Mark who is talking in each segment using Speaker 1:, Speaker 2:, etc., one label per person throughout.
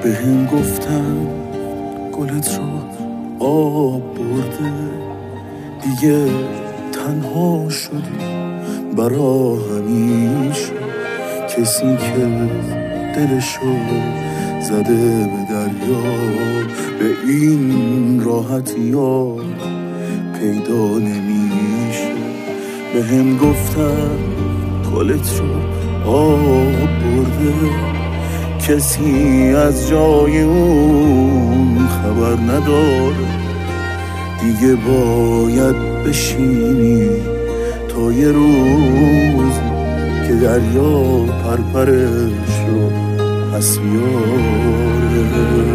Speaker 1: بهم گفتن گلت رو آب برده، دیگه تنها شدی برا همیشه. کسی که دلشو زده به دریا، به این راحتی ها پیدا نمیشه. بهم گفتن گلت رو آب برده، کسی از جای اون خبر نداره. دیگه باید بشینی تا یه روز که دریا پرپرش رو پس بیاره.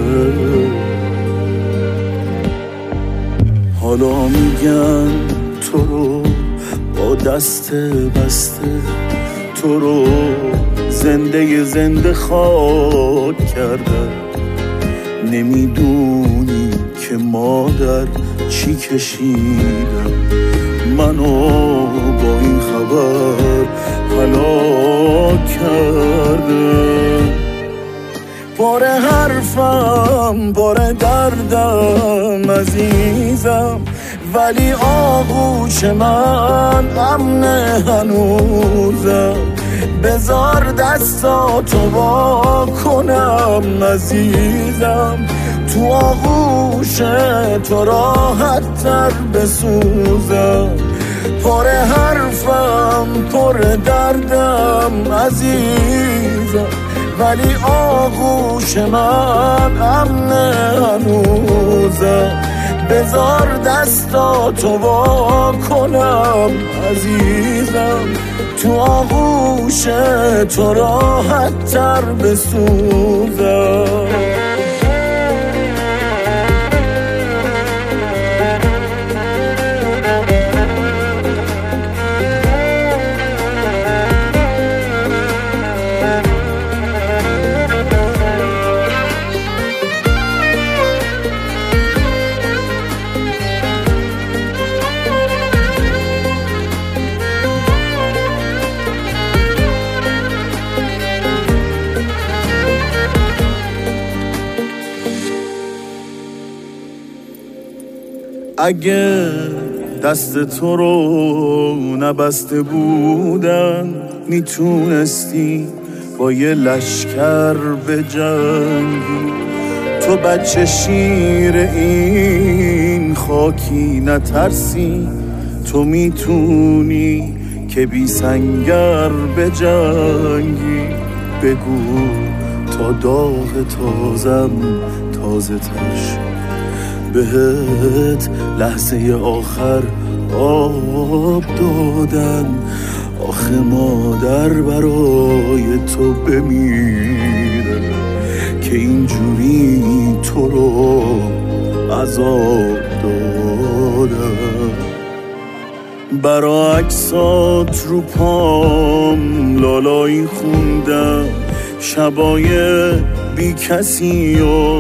Speaker 1: حالا میگن تو رو با دست بسته، تو رو زنده خاک کردن. نمیدونی که مادر چی کشیدم، منو با این خبر هلاک کرده. پر حرفم پر دردم عزیزم، ولی آغوش من امن هنوزم. بذار دستاتو وا کنم عزیزم، تو آغوش تو راحت تر بسوزم. پر حرفم پر دردم عزیزم، ولی آغوش من امن هنوزم. بذار دستاتو وا کنم عزیزم، تو آغوش تو راحت تر بسوزم. اگه دست تو رو نبسته بودن، میتونستی با یه لشکر بجنگی. تو بچه شیر این خاکی نترسی، تو میتونی که بی سنگر بجنگی. بگو تا داغ تازم تازه تر شد، بهت لحظه آخر آب دادن. آخه مادر برای تو بمیره که اینجوری تو رو عذاب دادن. برا عکسات رو پام لالایی خوندم، شبای بی کسی و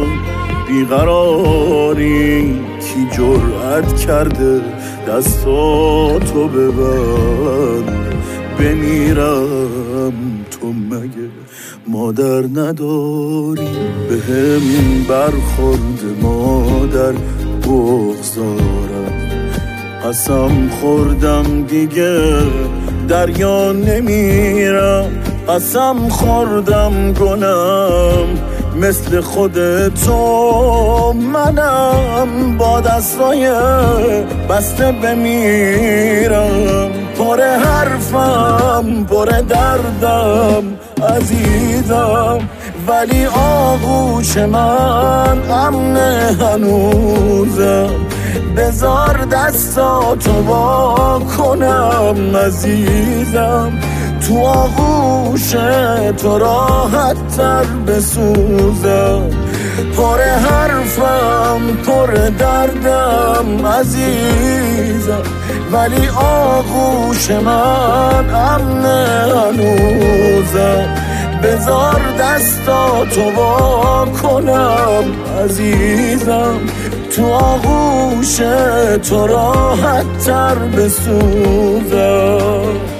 Speaker 1: بیقراری. کی جرأت کرده دستاتو ببند بمیرم، تو مگه مادر نداری؟ بهم برخورد مادر بغضارم، قسم خوردم دیگه دریا نمیرم. قسم خوردم گنم مثل خودتو منم، با دستای بسته بمیرم. پر حرفم پر دردم عزیزم، ولی آغوش من امن هنوزم. بذار دستاتو وا کنم عزیزم، تو آغوش تو راحت تر بسوزم. پر حرفم پر دردم عزیزم، ولی آغوش من امن هنوزم. بذار دستاتو وا کنم عزیزم، تو آغوش تو راحت تر بسوزم.